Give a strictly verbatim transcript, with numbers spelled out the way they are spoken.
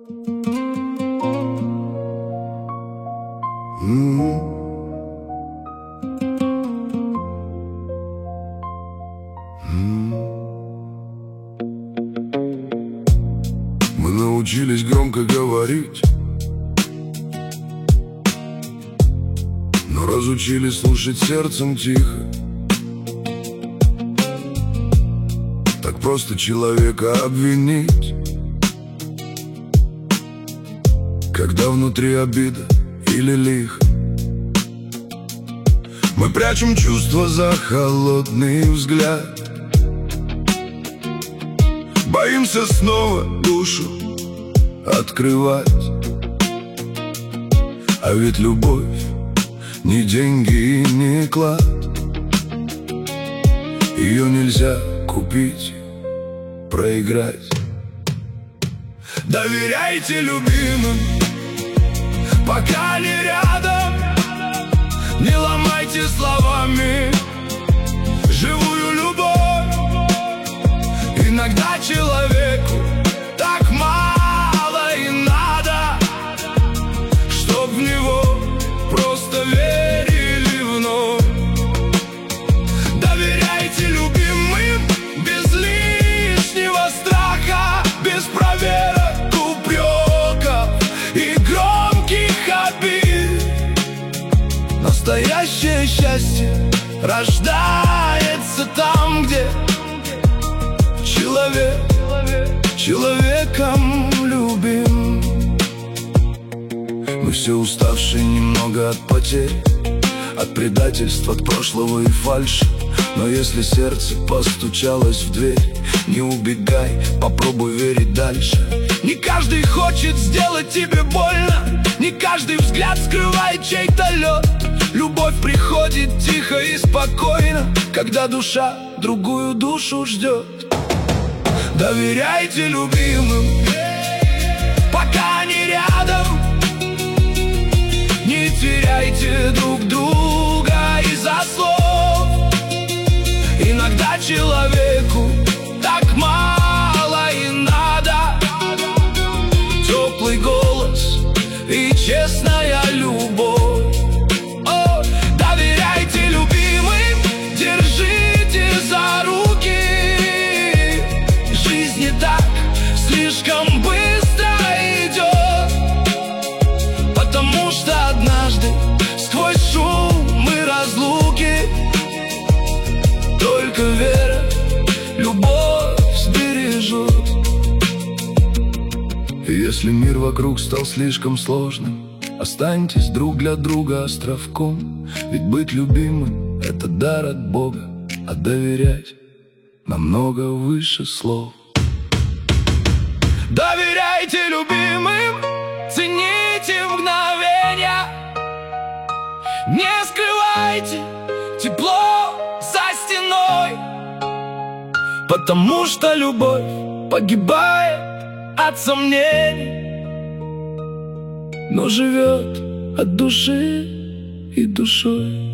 Mm-hmm. Мы научились громко говорить, но разучились слушать сердцем тихо. Так просто человека обвинить, когда внутри обида или лихо. Мы прячем чувства за холодный взгляд, боимся снова душу открывать. А ведь любовь не деньги и не клад, ее нельзя купить, проиграть. Доверяйте любимым, пока не рядом. Не ломайте словами живую любовь. Иногда человеку так мало и надо, чтоб в него просто верили вновь. Доверяйте любимым без лишнего страха, без проверок, упреков и громких обид. Настоящее счастье рождается там, где человек человеком любим. Мы все уставшие немного от потерь, от предательств, от прошлого и фальши. Но если сердце постучалось в дверь, не убегай, попробуй верить дальше. Не каждый хочет сделать тебе больно, не каждый взгляд скрывает чей-то лед. Любовь приходит тихо и спокойно, когда душа другую душу ждет. Доверяйте любимым, пока они рядом. Не теряйте друг друга из-за слов. Иногда человеку так мало и надо. Теплый голос и честная любовь. Доверяйте любимым, держите за руки. Жизнь не так слишком быстро идет, потому что однажды сквозь шум и разлуки только вера, любовь сбережет. И если мир вокруг стал слишком сложным, останьтесь друг для друга островком. Ведь быть любимым — это дар от Бога, а доверять намного выше слов. Доверяйте любимым, цените мгновения. Не скрывайте тепло за стеной, потому что любовь погибает от сомнений, но живет от души и душой.